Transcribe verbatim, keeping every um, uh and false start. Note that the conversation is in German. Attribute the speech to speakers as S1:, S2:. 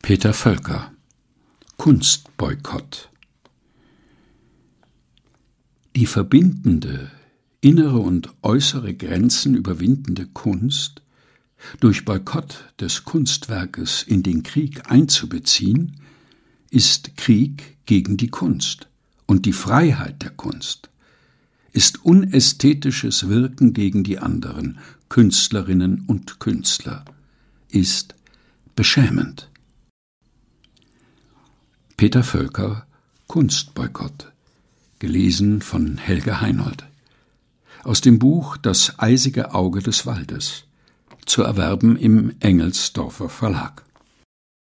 S1: Peter Völker: Kunstboykott. Die verbindende, innere und äußere Grenzen überwindende Kunst, durch Boykott des Kunstwerkes in den Krieg einzubeziehen, ist Krieg gegen die Kunst und die Freiheit der Kunst, ist unästhetisches Wirken gegen die anderen Künstlerinnen und Künstler, ist beschämend. Peter Völker: Kunstboykott, gelesen von Helge Heinold. Aus dem Buch »Das eisige Auge des Waldes«, zu erwerben im Engelsdorfer Verlag.